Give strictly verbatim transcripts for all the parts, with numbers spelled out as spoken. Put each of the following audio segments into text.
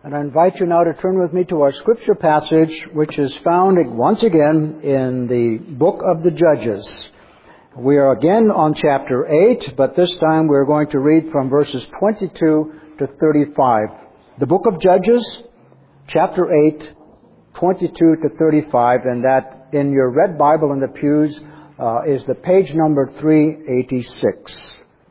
And I invite you now to turn with me to our scripture passage, which is found once again in the book of the Judges. We are again on chapter eight, but this time we're going to read from verses twenty-two to thirty-five. The book of Judges, chapter eight, twenty-two to thirty-five, and that in your red Bible in the pews uh, is the page number three eighty-six.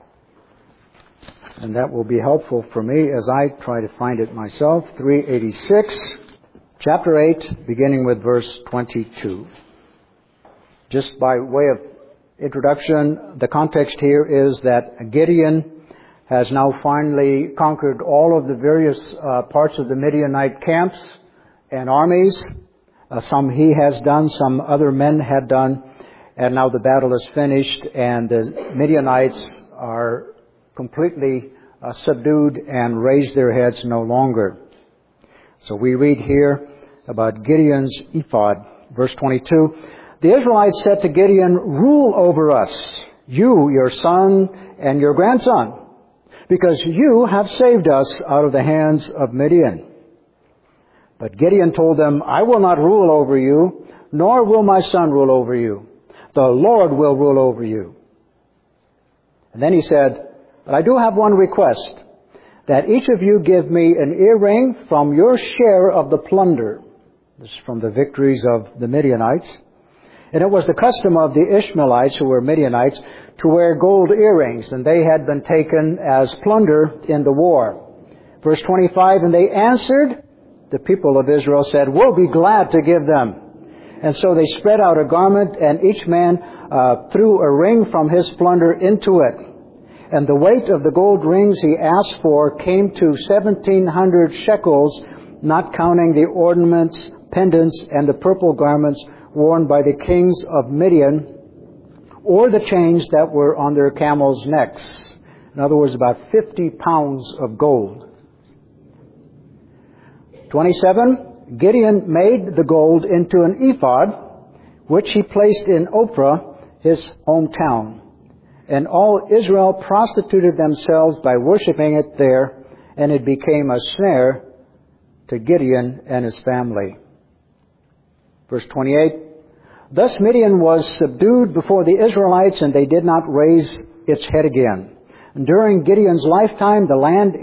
And that will be helpful for me as I try to find it myself. three eighty-six, chapter eight, beginning with verse twenty-two. Just by way of introduction, the context here is that Gideon has now finally conquered all of the various uh, parts of the Midianite camps and armies. Uh, some he has done, some other men had done, and now the battle is finished, and the Midianites are completely uh, subdued and raise their heads no longer. So we read here about Gideon's ephod. Verse twenty-two, the Israelites said to Gideon, "Rule over us, you, your son, and your grandson, because you have saved us out of the hands of Midian." But Gideon told them, "I will not rule over you, nor will my son rule over you. The Lord will rule over you." And then he said, "But I do have one request, that each of you give me an earring from your share of the plunder." This is from the victories of the Midianites. And it was the custom of the Ishmaelites, who were Midianites, to wear gold earrings, and they had been taken as plunder in the war. Verse twenty-five, and they answered, the people of Israel said, "We'll be glad to give them." And so they spread out a garment, and each man uh, threw a ring from his plunder into it. And the weight of the gold rings he asked for came to seventeen hundred shekels, not counting the ornaments, pendants, and the purple garments worn by the kings of Midian, or the chains that were on their camels' necks. In other words, about fifty pounds of gold. twenty-seven, Gideon made the gold into an ephod, which he placed in Ophrah, his hometown. And all Israel prostituted themselves by worshiping it there, and it became a snare to Gideon and his family. Verse twenty-eight, thus Midian was subdued before the Israelites, and they did not raise its head again. And during Gideon's lifetime, the land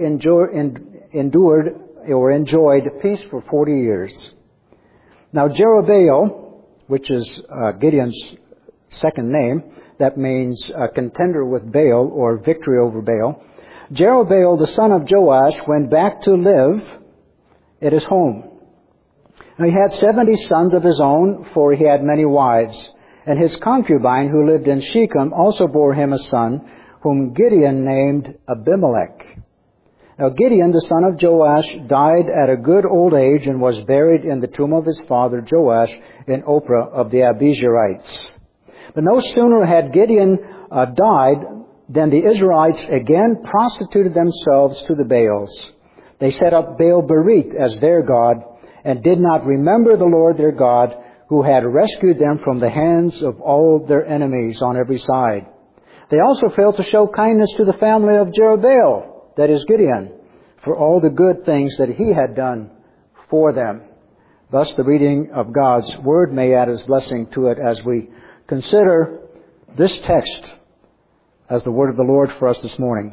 endured or enjoyed peace for forty years. Now Jerubbaal, which is uh, Gideon's second name, that means a contender with Baal or victory over Baal. Jerubbaal, the son of Joash, went back to live at his home. Now he had seventy sons of his own, for he had many wives. And his concubine, who lived in Shechem, also bore him a son, whom Gideon named Abimelech. Now Gideon, the son of Joash, died at a good old age and was buried in the tomb of his father Joash in Ophrah of the Abijarites. But no sooner had Gideon uh, died than the Israelites again prostituted themselves to the Baals. They set up Baal-berith as their god, and did not remember the Lord their God, who had rescued them from the hands of all their enemies on every side. They also failed to show kindness to the family of Jerubbaal, that is Gideon, for all the good things that he had done for them. Thus the reading of God's Word may add His blessing to it as we consider this text as the word of the Lord for us this morning.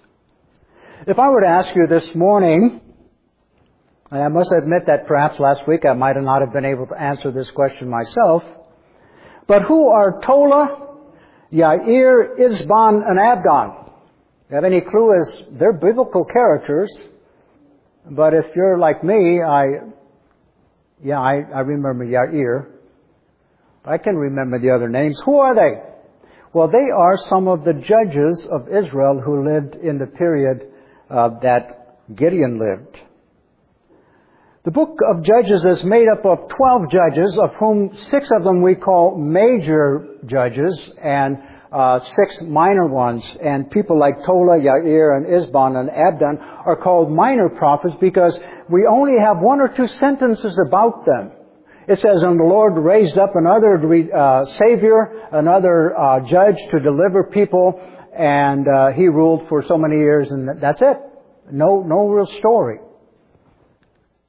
If I were to ask you this morning, and I must admit that perhaps last week I might not have been able to answer this question myself, but who are Tola, Yair, Isban, and Abdon? You have any clue? As they're biblical characters, but if you're like me, I, yeah, I, I remember Yair. I can remember the other names. Who are they? Well, they are some of the judges of Israel who lived in the period uh, that Gideon lived. The book of Judges is made up of twelve judges, of whom six of them we call major judges, and uh, six minor ones. And people like Tola, Yair, and Isban, and Abdon are called minor prophets because we only have one or two sentences about them. It says, and the Lord raised up another uh, Savior, another uh, judge to deliver people, and uh, he ruled for so many years, and that's it. No, no real story.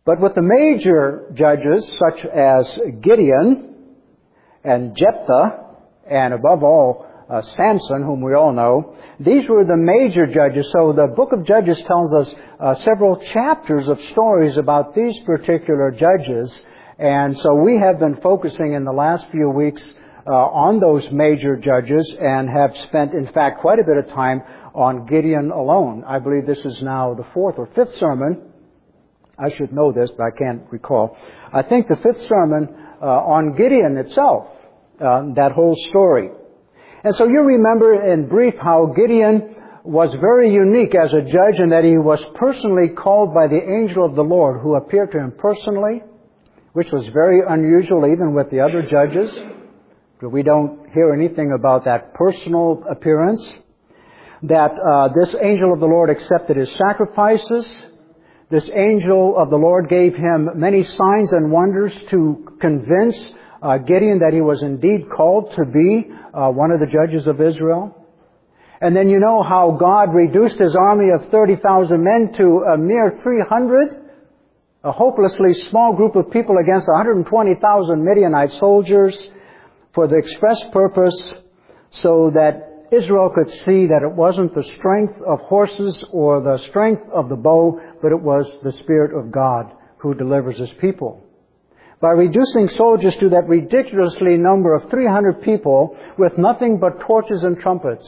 But with the major judges, such as Gideon and Jephthah, and above all, uh, Samson, whom we all know, these were the major judges. So the book of Judges tells us uh, several chapters of stories about these particular judges. And so we have been focusing in the last few weeks uh, on those major judges and have spent, in fact, quite a bit of time on Gideon alone. I believe this is now the fourth or fifth sermon. I should know this, but I can't recall. I think the fifth sermon uh, on Gideon itself, uh, that whole story. And so you remember in brief how Gideon was very unique as a judge in that he was personally called by the angel of the Lord who appeared to him personally, which was very unusual even with the other judges. We don't hear anything about that personal appearance. That uh, this angel of the Lord accepted his sacrifices. This angel of the Lord gave him many signs and wonders to convince uh, Gideon that he was indeed called to be uh, one of the judges of Israel. And then you know how God reduced his army of thirty thousand men to a mere three hundred. A hopelessly small group of people against one hundred twenty thousand Midianite soldiers for the express purpose so that Israel could see that it wasn't the strength of horses or the strength of the bow, but it was the Spirit of God who delivers His people. By reducing soldiers to that ridiculously number of three hundred people with nothing but torches and trumpets,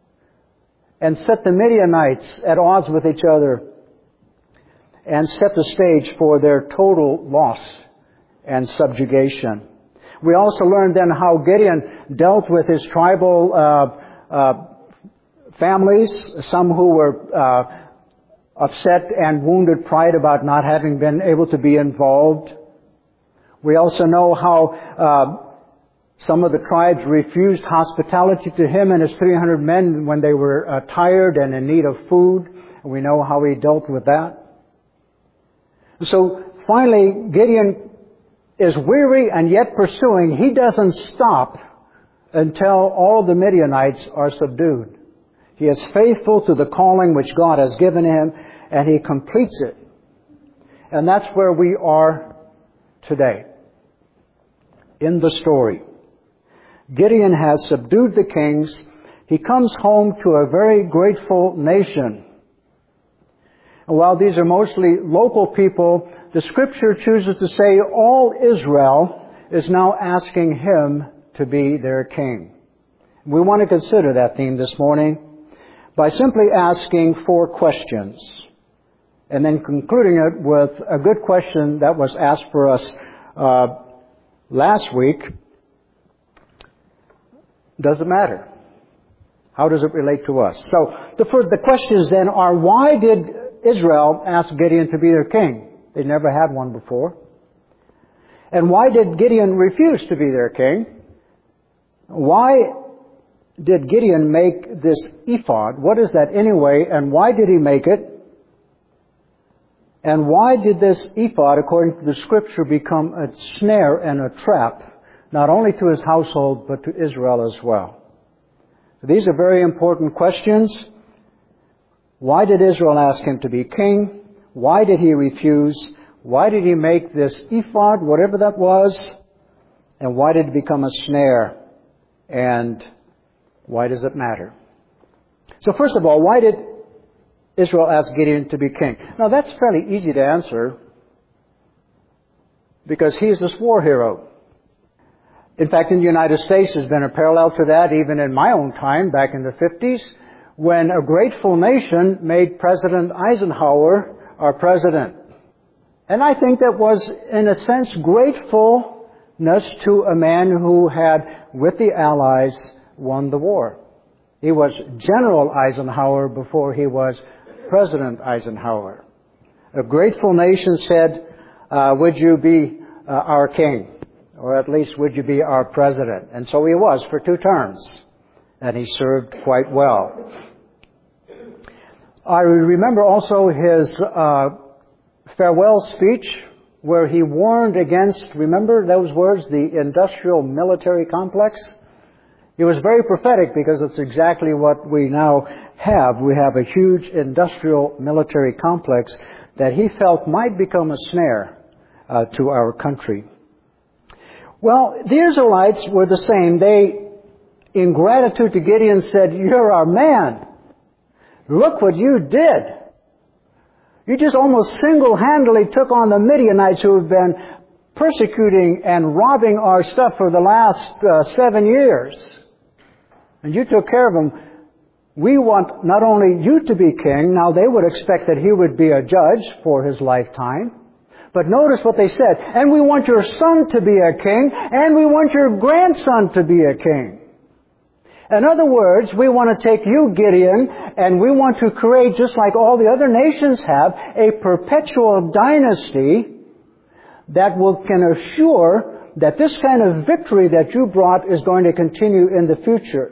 and set the Midianites at odds with each other, and set the stage for their total loss and subjugation. We also learned then how Gideon dealt with his tribal uh, uh, families, some who were uh, upset and wounded pride about not having been able to be involved. We also know how uh, some of the tribes refused hospitality to him and his three hundred men when they were uh, tired and in need of food. And we know how he dealt with that. So finally, Gideon is weary and yet pursuing. He doesn't stop until all the Midianites are subdued. He is faithful to the calling which God has given him, and he completes it. And that's where we are today. In the story, Gideon has subdued the kings. He comes home to a very grateful nation. And while these are mostly local people, the Scripture chooses to say all Israel is now asking him to be their king. We want to consider that theme this morning by simply asking four questions and then concluding it with a good question that was asked for us uh, last week. Does it matter? How does it relate to us? So the first, the questions then are, why did Israel ask Gideon to be their king? They never had one before. And why did Gideon refuse to be their king? Why did Gideon make this ephod? What is that anyway? And why did he make it? And why did this ephod, according to the Scripture, become a snare and a trap, not only to his household, but to Israel as well? These are very important questions. Why did Israel ask him to be king? Why did he refuse? Why did he make this ephod, whatever that was? And why did it become a snare? And why does it matter? So first of all, why did Israel ask Gideon to be king? Now that's fairly easy to answer because he's this war hero. In fact, in the United States, there's been a parallel to that even in my own time, back in the fifties, when a grateful nation made President Eisenhower our president. And I think that was, in a sense, gratefulness to a man who had, with the Allies, won the war. He was General Eisenhower before he was President Eisenhower. A grateful nation said, uh, would you be uh, our king? Or at least would you be our president? And so he was for two terms. And he served quite well. I remember also his uh, farewell speech where he warned against, remember those words, the industrial military complex? It was very prophetic because it's exactly what we now have. We have a huge industrial military complex that he felt might become a snare uh, to our country. Well, the Israelites were the same. They, in gratitude to Gideon, said, "You're our man. Look what you did. You just almost single-handedly took on the Midianites who have been persecuting and robbing our stuff for the last uh, seven years. And you took care of them. We want not only you to be king," now they would expect that he would be a judge for his lifetime. But notice what they said, "And we want your son to be a king, and we want your grandson to be a king." In other words, we want to take you, Gideon, and we want to create, just like all the other nations have, a perpetual dynasty that will can assure that this kind of victory that you brought is going to continue in the future.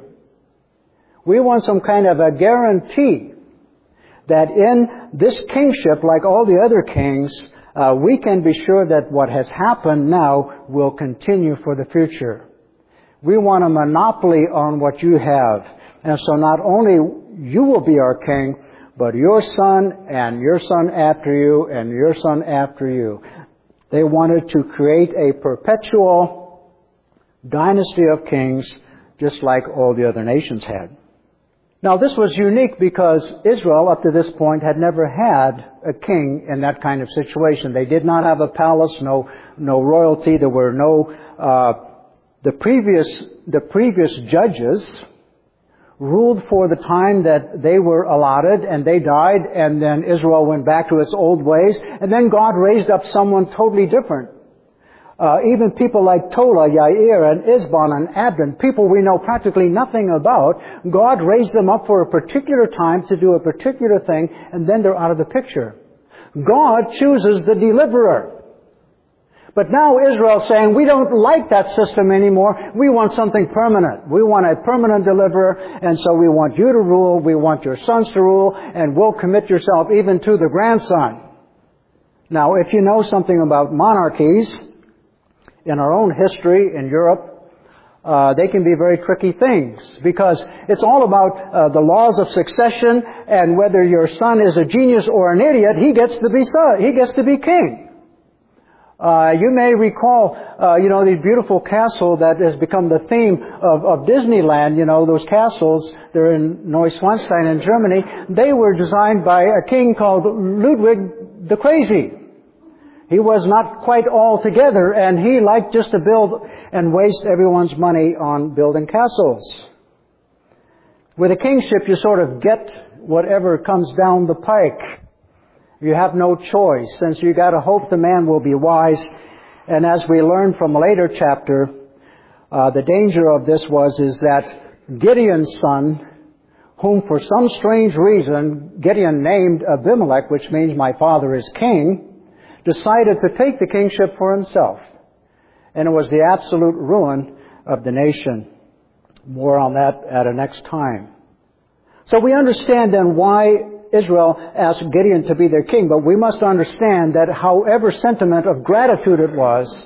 We want some kind of a guarantee that in this kingship, like all the other kings, uh, we can be sure that what has happened now will continue for the future. We want a monopoly on what you have. And so not only you will be our king, but your son and your son after you and your son after you. They wanted to create a perpetual dynasty of kings, just like all the other nations had. Now, this was unique because Israel, up to this point, had never had a king in that kind of situation. They did not have a palace, no, no royalty. There were no, uh, the previous, the previous judges ruled for the time that they were allotted, and they died, and then Israel went back to its old ways, and then God raised up someone totally different. Uh, even people like Tola, Yair, and Isban, and Abdon, people we know practically nothing about, God raised them up for a particular time to do a particular thing, and then they're out of the picture. God chooses the deliverer. But now Israel's saying, we don't like that system anymore. We want something permanent. We want a permanent deliverer, and so we want you to rule, we want your sons to rule, and we'll commit yourself even to the grandson. Now, if you know something about monarchies, in our own history in Europe, uh, they can be very tricky things, because it's all about uh, the laws of succession, and whether your son is a genius or an idiot, he gets to be son, he gets to be king. Uh, you may recall, uh, you know, the beautiful castle that has become the theme of, of Disneyland. You know, those castles, they're in Neuschwanstein in Germany. They were designed by a king called Ludwig the Crazy. He was not quite all together, and he liked just to build and waste everyone's money on building castles. With a kingship, you sort of get whatever comes down the pike. You have no choice, since you got to hope the man will be wise. And as we learn from a later chapter, uh, the danger of this was is that Gideon's son, whom for some strange reason Gideon named Abimelech, which means my father is king, decided to take the kingship for himself. And it was the absolute ruin of the nation. More on that at a next time. So we understand then why Israel asked Gideon to be their king, but we must understand that however sentiment of gratitude it was,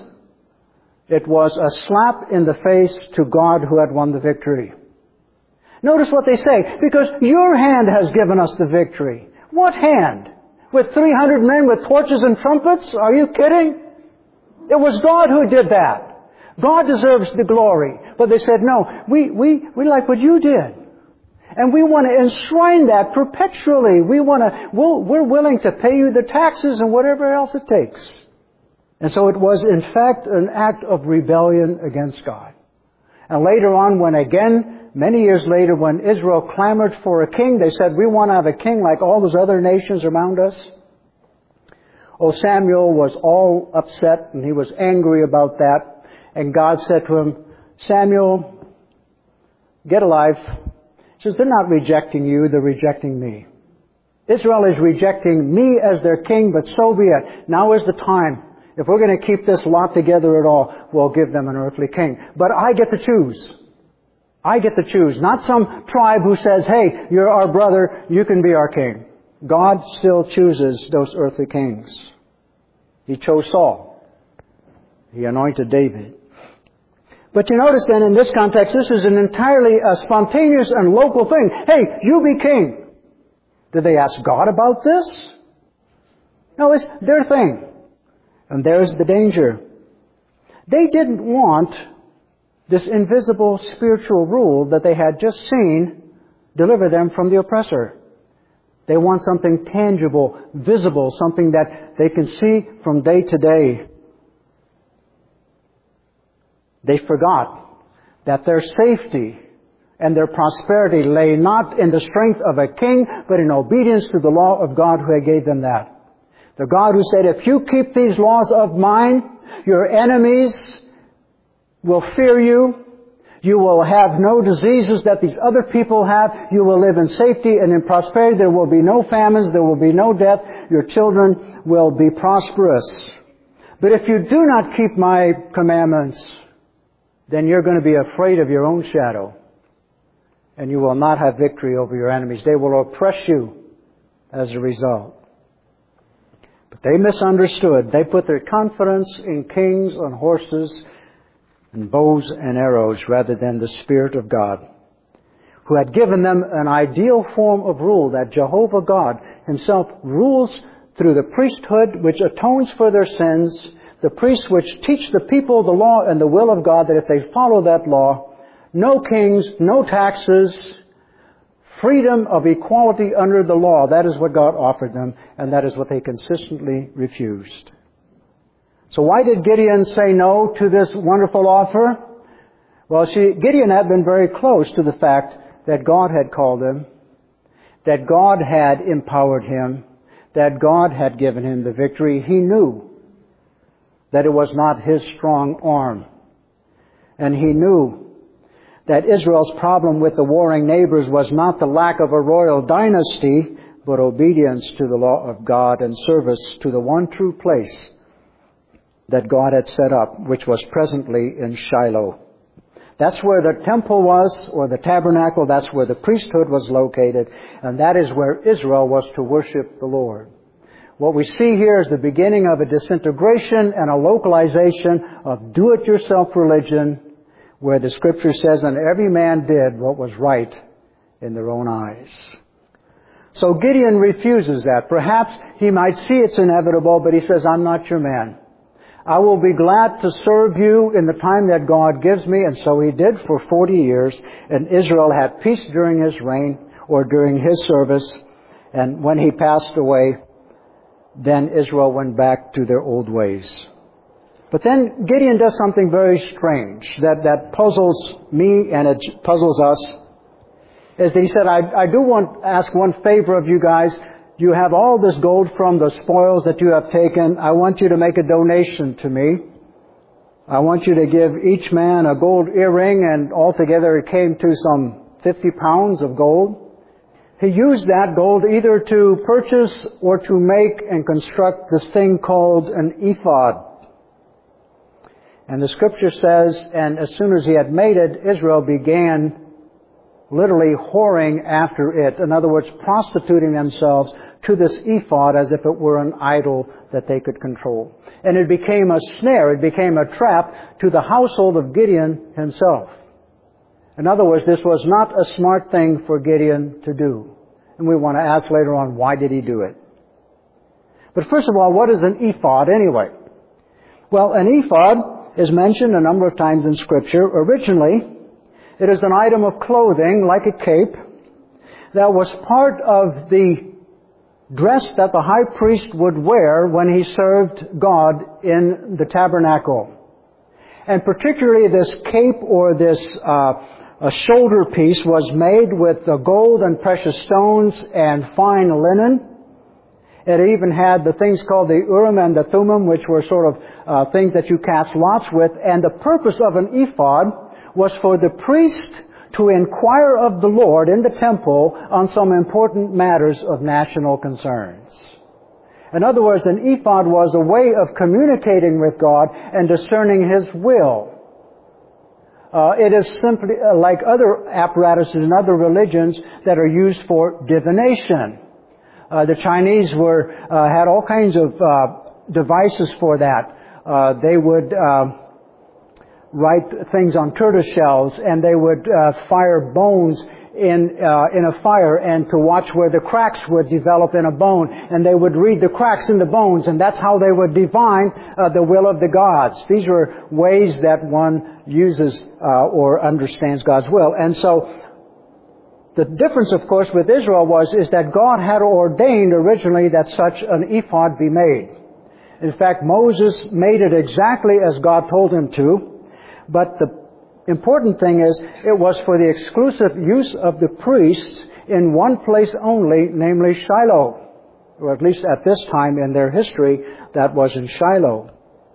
it was a slap in the face to God who had won the victory. Notice what they say, because your hand has given us the victory. What hand? With three hundred men with torches and trumpets? Are you kidding? It was God who did that. God deserves the glory. But they said, no, we, we, we like what you did. And we want to enshrine that perpetually. We want to, we'll, we're willing to pay you the taxes and whatever else it takes. And so it was, in fact, an act of rebellion against God. And later on, when again, many years later, when Israel clamored for a king, they said, we want to have a king like all those other nations around us. Oh, Samuel was all upset, and he was angry about that. And God said to him, Samuel, get alive. He says, they're not rejecting you, they're rejecting me. Israel is rejecting me as their king, but so be it. Now is the time. If we're going to keep this lot together at all, we'll give them an earthly king. But I get to choose. I get to choose. Not some tribe who says, hey, you're our brother, you can be our king. God still chooses those earthly kings. He chose Saul. He anointed David. But you notice then in this context, this is an entirely uh, spontaneous and local thing. Hey, you be king. Did they ask God about this? No, it's their thing. And there's the danger. They didn't want this invisible spiritual rule that they had just seen deliver them from the oppressor. They want something tangible, visible, something that they can see from day to day. They forgot that their safety and their prosperity lay not in the strength of a king, but in obedience to the law of God who had gave them that. The God who said, if you keep these laws of mine, your enemies will fear you. You will have no diseases that these other people have. You will live in safety and in prosperity. There will be no famines. There will be no death. Your children will be prosperous. But if you do not keep my commandments, then you're going to be afraid of your own shadow. And you will not have victory over your enemies. They will oppress you as a result. But they misunderstood. They put their confidence in kings, on horses, and bows and arrows rather than the Spirit of God, who had given them an ideal form of rule, that Jehovah God Himself rules through the priesthood which atones for their sins, the priests which teach the people the law and the will of God, that if they follow that law, no kings, no taxes, freedom of equality under the law. That is what God offered them, and that is what they consistently refused. So why did Gideon say no to this wonderful offer? Well, see, Gideon had been very close to the fact that God had called him, that God had empowered him, that God had given him the victory. He knew that it was not his strong arm. And he knew that Israel's problem with the warring neighbors was not the lack of a royal dynasty, but obedience to the law of God and service to the one true place that God had set up, which was presently in Shiloh. That's where the temple was, or the tabernacle. That's where the priesthood was located. And that is where Israel was to worship the Lord. What we see here is the beginning of a disintegration and a localization of do-it-yourself religion, where the Scripture says, and every man did what was right in their own eyes. So Gideon refuses that. Perhaps he might see it's inevitable, but he says, I'm not your man. I will be glad to serve you in the time that God gives me. And so he did for forty years. And Israel had peace during his reign, or during his service. And when he passed away, then Israel went back to their old ways. But then Gideon does something very strange that, that puzzles me and it puzzles us. Is that he said, I, I do want to ask one favor of you guys. You have all this gold from the spoils that you have taken. I want you to make a donation to me. I want you to give each man a gold earring, and altogether it came to some fifty pounds of gold. He used that gold either to purchase or to make and construct this thing called an ephod. And the Scripture says, and as soon as he had made it, Israel began literally whoring after it. In other words, prostituting themselves to this ephod as if it were an idol that they could control. And it became a snare, it became a trap to the household of Gideon himself. In other words, this was not a smart thing for Gideon to do. And we want to ask later on, why did he do it? But first of all, what is an ephod anyway? Well, an ephod is mentioned a number of times in Scripture. Originally, it is an item of clothing, like a cape, that was part of the dress that the high priest would wear when he served God in the tabernacle. And particularly this cape or this uh, a shoulder piece was made with the gold and precious stones and fine linen. It even had the things called the Urim and the Thummim, which were sort of uh, things that you cast lots with. And the purpose of an ephod was for the priest to inquire of the Lord in the temple on some important matters of national concerns. In other words, an ephod was a way of communicating with God and discerning His will. Uh, it is simply uh, like other apparatuses in other religions that are used for divination. Uh, the Chinese were uh, had all kinds of uh, devices for that. Uh, they would uh, write things on tortoise shells, and they would uh, fire bones in uh, in a fire, and to watch where the cracks would develop in a bone, and they would read the cracks in the bones, and that's how they would divine uh, the will of the gods. These were ways that one uses uh, or understands God's will. And so the difference, of course, with Israel was is that God had ordained originally that such an ephod be made. In fact, Moses made it exactly as God told him to, but the important thing is it was for the exclusive use of the priests in one place only, namely Shiloh, or at least at this time in their history, that was in Shiloh.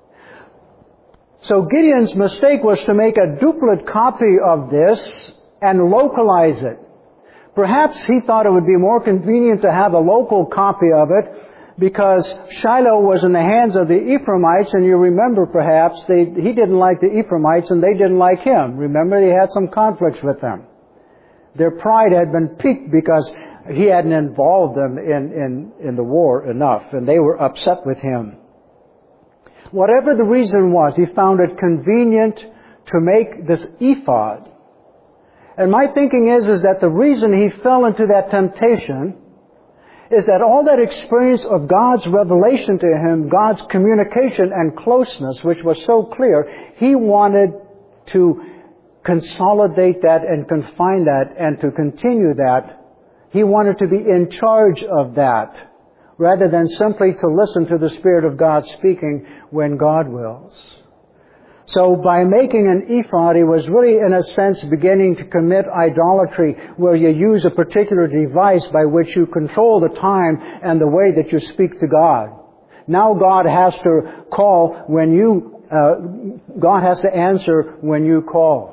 So Gideon's mistake was to make a duplicate copy of this and localize it. Perhaps he thought it would be more convenient to have a local copy of it, because Shiloh was in the hands of the Ephraimites, and you remember perhaps they, he didn't like the Ephraimites and they didn't like him. Remember, he had some conflicts with them. Their pride had been piqued because he hadn't involved them in, in, in the war enough, and they were upset with him. Whatever the reason was, he found it convenient to make this ephod. And my thinking is, is that the reason he fell into that temptation is that all that experience of God's revelation to him, God's communication and closeness, which was so clear, he wanted to consolidate that and confine that and to continue that. He wanted to be in charge of that, rather than simply to listen to the Spirit of God speaking when God wills. So by making an ephod, he was really, in a sense, beginning to commit idolatry, where you use a particular device by which you control the time and the way that you speak to God. Now God has to call when you, uh, God has to answer when you call.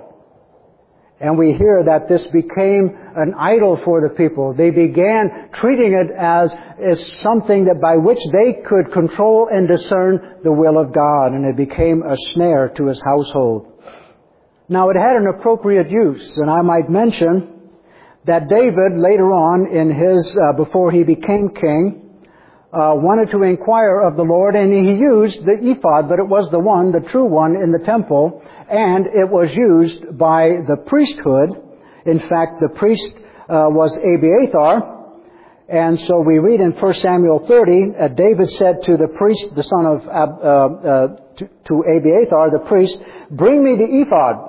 And we hear that this became an idol for the people. They began treating it as, as something that by which they could control and discern the will of God. And it became a snare to his household. Now it had an appropriate use. And I might mention that David later on in his, uh, before he became king, uh, wanted to inquire of the Lord, and he used the ephod, but it was the one, the true one, in the temple. And it was used by the priesthood. In fact, the priest uh, was Abiathar. And so we read in First Samuel thirty, uh, David said to the priest, the son of Ab, uh, uh, to, to Abiathar, the priest, "Bring me the ephod."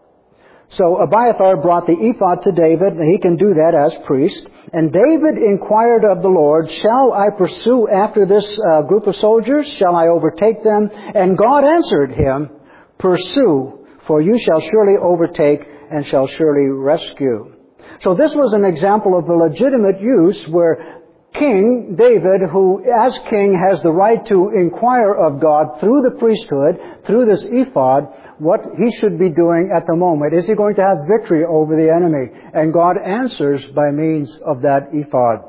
So Abiathar brought the ephod to David, and he can do that as priest. And David inquired of the Lord, "Shall I pursue after this uh, group of soldiers? Shall I overtake them?" And God answered him, "Pursue, for you shall surely overtake and shall surely rescue." So this was an example of the legitimate use where King David, who as king has the right to inquire of God through the priesthood, through this ephod, what he should be doing at the moment. Is he going to have victory over the enemy? And God answers by means of that ephod.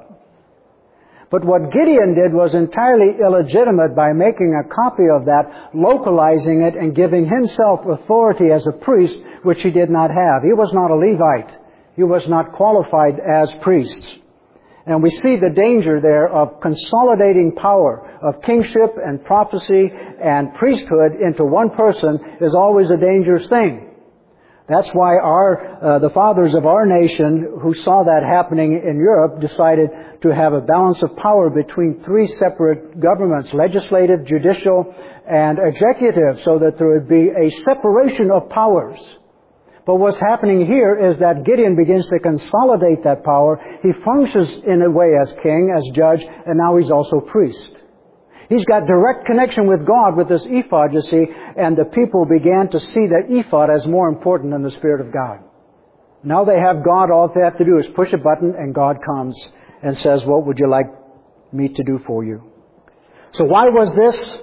But what Gideon did was entirely illegitimate by making a copy of that, localizing it, and giving himself authority as a priest, which he did not have. He was not a Levite. He was not qualified as priest. And we see the danger there of consolidating power of kingship and prophecy and priesthood into one person is always a dangerous thing. That's why our uh, the fathers of our nation, who saw that happening in Europe, decided to have a balance of power between three separate governments, legislative, judicial, and executive, so that there would be a separation of powers. But what's happening here is that Gideon begins to consolidate that power. He functions in a way as king, as judge, and now he's also priest. He's got direct connection with God with this ephod, you see, and the people began to see that ephod as more important than the Spirit of God. Now they have God, all they have to do is push a button and God comes and says, "What would you like me to do for you?" So why was this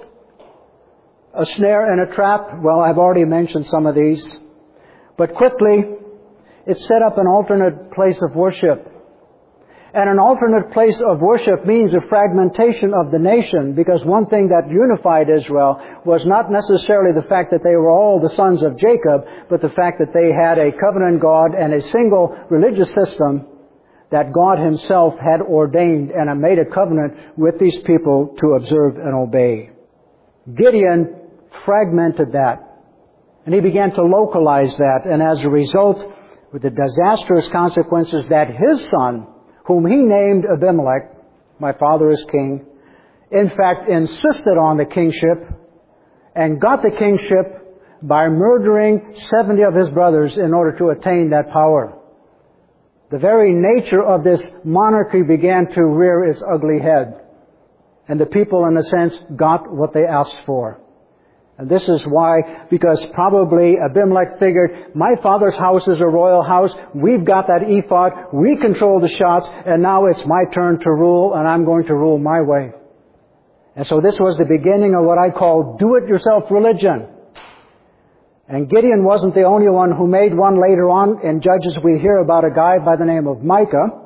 a snare and a trap? Well, I've already mentioned some of these. But quickly, it set up an alternate place of worship. And an alternate place of worship means a fragmentation of the nation, because one thing that unified Israel was not necessarily the fact that they were all the sons of Jacob, but the fact that they had a covenant God and a single religious system that God Himself had ordained and made a covenant with these people to observe and obey. Gideon fragmented that. And he began to localize that. And as a result, with the disastrous consequences that his son, whom he named Abimelech, my father is king, in fact insisted on the kingship and got the kingship by murdering seventy of his brothers in order to attain that power. The very nature of this monarchy began to rear its ugly head. And the people, in a sense, got what they asked for. And this is why, because probably Abimelech figured, my father's house is a royal house, we've got that ephod, we control the shots, and now it's my turn to rule, and I'm going to rule my way. And so this was the beginning of what I call do-it-yourself religion. And Gideon wasn't the only one who made one. Later on in Judges we hear about a guy by the name of Micah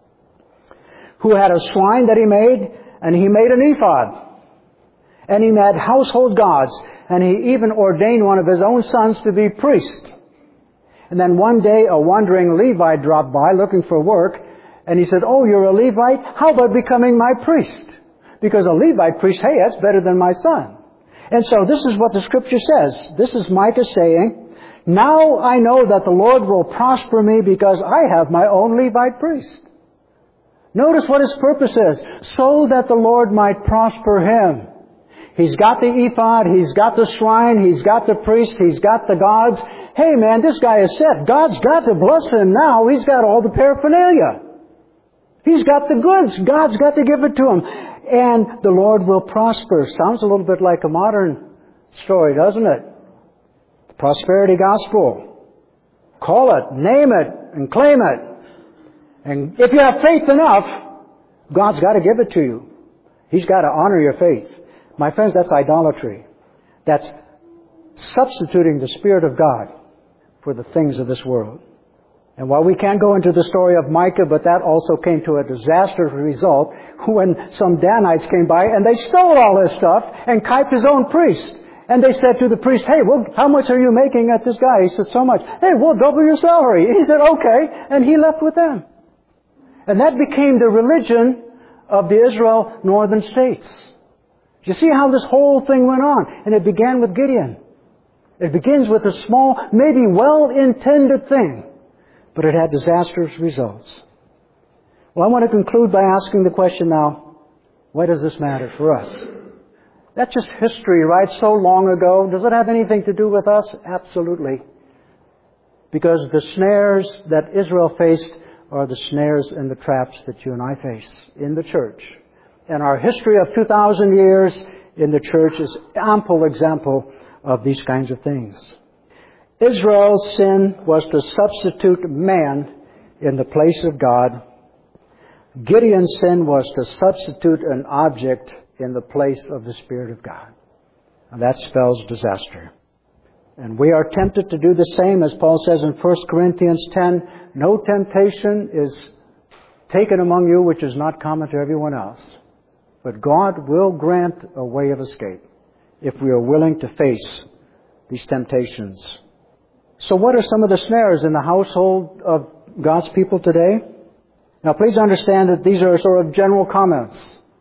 who had a shrine that he made, and he made an ephod. And he had household gods, and he even ordained one of his own sons to be priest. And then one day a wandering Levite dropped by looking for work, and he said, "Oh, you're a Levite? How about becoming my priest? Because a Levite priest, hey, that's better than my son." And so this is what the Scripture says. This is Micah saying, "Now I know that the Lord will prosper me because I have my own Levite priest." Notice what his purpose is. So that the Lord might prosper him. He's got the ephod, he's got the shrine, he's got the priest, he's got the gods. Hey man, this guy is set. God's got to bless him now. He's got all the paraphernalia. He's got the goods. God's got to give it to him. And the Lord will prosper. Sounds a little bit like a modern story, doesn't it? The prosperity gospel. Call it, name it, and claim it. And if you have faith enough, God's got to give it to you. He's got to honor your faith. My friends, that's idolatry. That's substituting the Spirit of God for the things of this world. And while we can't go into the story of Micah, but that also came to a disastrous result when some Danites came by and they stole all his stuff and kiped his own priest. And they said to the priest, "Hey, well, how much are you making at this guy?" He said, "So much." "Hey, we'll double your salary." And he said, "Okay." And he left with them. And that became the religion of the Israel northern states. You see how this whole thing went on? And it began with Gideon. It begins with a small, maybe well-intended thing, but it had disastrous results. Well, I want to conclude by asking the question now, why does this matter for us? That's just history, right? So long ago. Does it have anything to do with us? Absolutely. Because the snares that Israel faced are the snares and the traps that you and I face in the church. And our history of two thousand years in the church is ample example of these kinds of things. Israel's sin was to substitute man in the place of God. Gideon's sin was to substitute an object in the place of the Spirit of God. And that spells disaster. And we are tempted to do the same, as Paul says in First Corinthians ten, "No temptation is taken among you which is not common to everyone else. But God will grant a way of escape if we are willing to face these temptations." So what are some of the snares in the household of God's people today? Now please understand that these are sort of general comments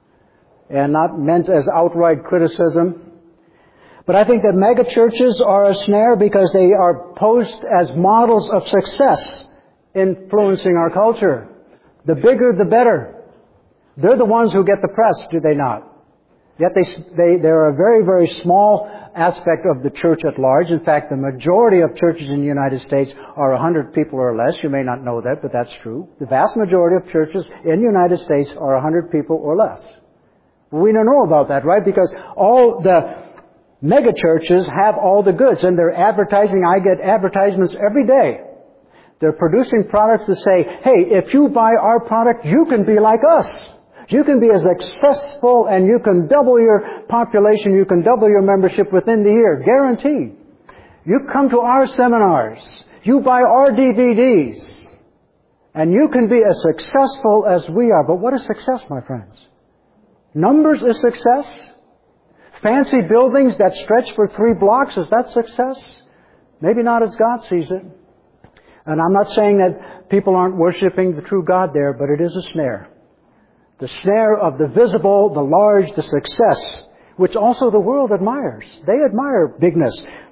and not meant as outright criticism. But I think that mega churches are a snare because they are posed as models of success influencing our culture. The bigger, the better. They're the ones who get the press, do they not? Yet they, they, they're a very, very small aspect of the church at large. In fact, the majority of churches in the United States are one hundred people or less. You may not know that, but that's true. The vast majority of churches in the United States are one hundred people or less. We don't know about that, right? Because all the mega churches have all the goods, and they're advertising. I get advertisements every day. They're producing products that say, "Hey, if you buy our product, you can be like us. You can be as successful and you can double your population, you can double your membership within the year. Guaranteed. You come to our seminars, you buy our D V Ds, and you can be as successful as we are." But what is success, my friends? Numbers is success? Fancy buildings that stretch for three blocks, is that success? Maybe not as God sees it. And I'm not saying that people aren't worshiping the true God there, but it is a snare. The snare of the visible, the large, the success, which also the world admires. They admire bigness.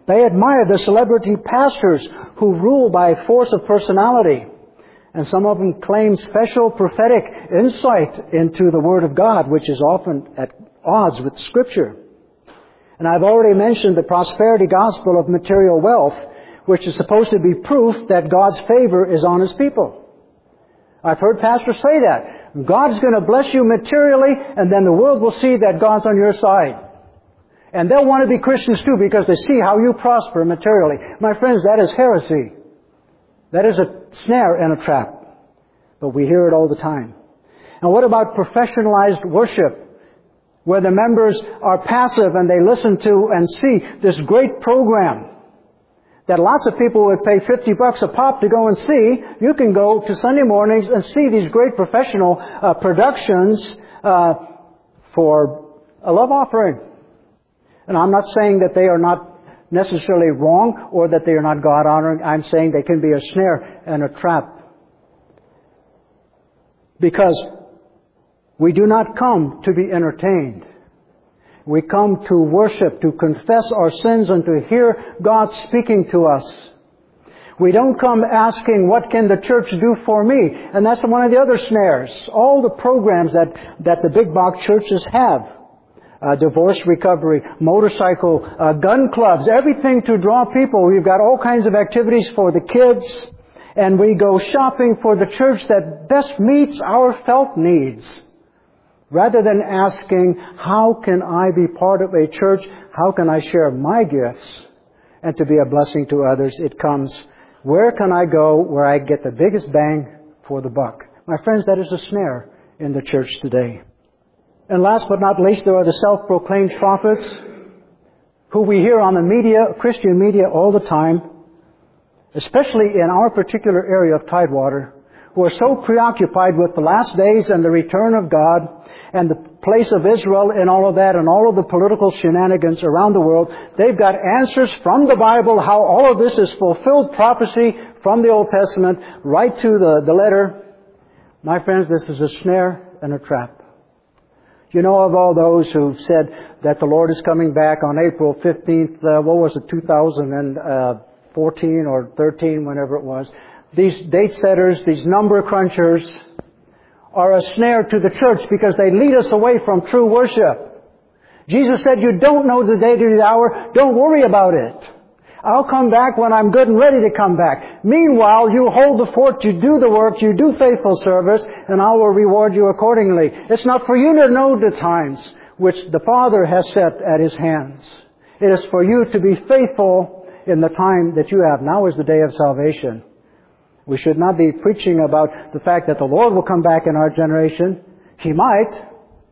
They admire the celebrity pastors who rule by force of personality. And some of them claim special prophetic insight into the Word of God, which is often at odds with Scripture. And I've already mentioned the prosperity gospel of material wealth, which is supposed to be proof that God's favor is on His people. I've heard pastors say that. God's going to bless you materially, and then the world will see that God's on your side. And they'll want to be Christians too because they see how you prosper materially. My friends, that is heresy. That is a snare and a trap. But we hear it all the time. And what about professionalized worship, where the members are passive and they listen to and see this great program that lots of people would pay fifty bucks a pop to go and see? You can go to Sunday mornings and see these great professional uh, productions uh, for a love offering. And I'm not saying that they are not necessarily wrong or that they are not God-honoring. I'm saying they can be a snare and a trap. Because we do not come to be entertained. We come to worship, to confess our sins, and to hear God speaking to us. We don't come asking, what can the church do for me? And that's one of the other snares. All the programs that, that the big box churches have. Uh, divorce recovery, motorcycle, uh, gun clubs, everything to draw people. We've got all kinds of activities for the kids. And we go shopping for the church that best meets our felt needs. Rather than asking, how can I be part of a church? How can I share my gifts and to be a blessing to others? It comes, where can I go where I get the biggest bang for the buck? My friends, that is a snare in the church today. And last but not least, there are the self-proclaimed prophets who we hear on the media, Christian media, all the time, especially in our particular area of Tidewater, who are so preoccupied with the last days and the return of God and the place of Israel and all of that and all of the political shenanigans around the world. They've got answers from the Bible, how all of this is fulfilled prophecy from the Old Testament right to the, the letter. My friends, this is a snare and a trap. You know of all those who've said that the Lord is coming back on April fifteenth, uh, what was it, two thousand fourteen or thirteen, whenever it was. These date setters, these number crunchers, are a snare to the church because they lead us away from true worship. Jesus said, you don't know the day or the hour, don't worry about it. I'll come back when I'm good and ready to come back. Meanwhile, you hold the fort, you do the work, you do faithful service, and I will reward you accordingly. It's not for you to know the times which the Father has set at His hands. It is for you to be faithful in the time that you have. Now is the day of salvation. We should not be preaching about the fact that the Lord will come back in our generation. He might.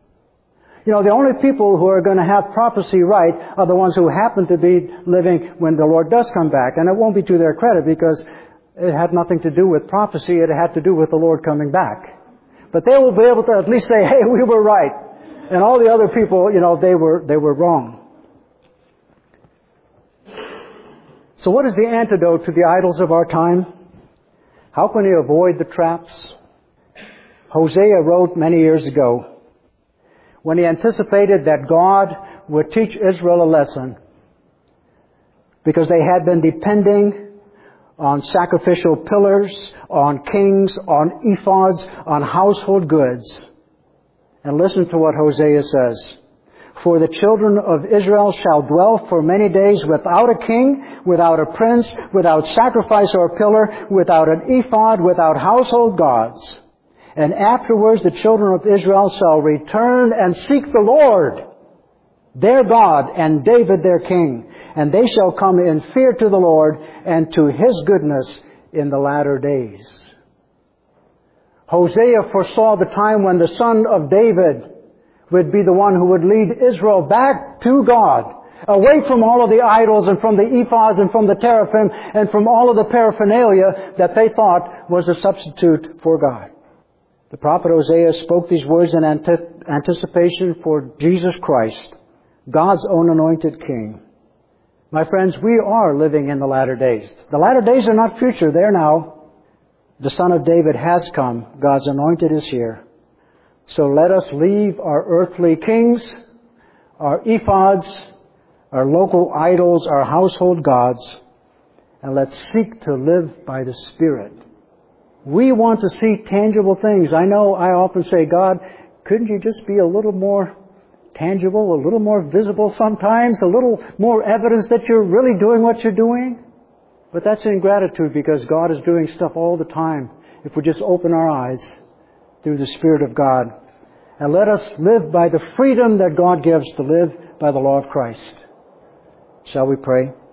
You know, the only people who are going to have prophecy right are the ones who happen to be living when the Lord does come back. And it won't be to their credit because it had nothing to do with prophecy. It had to do with the Lord coming back. But they will be able to at least say, hey, we were right. And all the other people, you know, they were, they were wrong. So what is the antidote to the idols of our time? How can we avoid the traps? Hosea wrote many years ago, when he anticipated that God would teach Israel a lesson, because they had been depending on sacrificial pillars, on kings, on ephods, on household goods. And listen to what Hosea says. For the children of Israel shall dwell for many days without a king, without a prince, without sacrifice or pillar, without an ephod, without household gods. And afterwards the children of Israel shall return and seek the Lord, their God, and David their king. And they shall come in fear to the Lord and to His goodness in the latter days. Hosea foresaw the time when the son of David would be the one who would lead Israel back to God, away from all of the idols and from the ephods and from the teraphim and from all of the paraphernalia that they thought was a substitute for God. The prophet Hosea spoke these words in anticipation for Jesus Christ, God's own anointed King. My friends, we are living in the latter days. The latter days are not future, they're now. The Son of David has come. God's anointed is here. So let us leave our earthly kings, our ephods, our local idols, our household gods, and let's seek to live by the Spirit. We want to see tangible things. I know I often say, God, couldn't you just be a little more tangible, a little more visible sometimes, a little more evidence that you're really doing what you're doing? But that's ingratitude, because God is doing stuff all the time if we just open our eyes through the Spirit of God. And let us live by the freedom that God gives to live by the law of Christ. Shall we pray?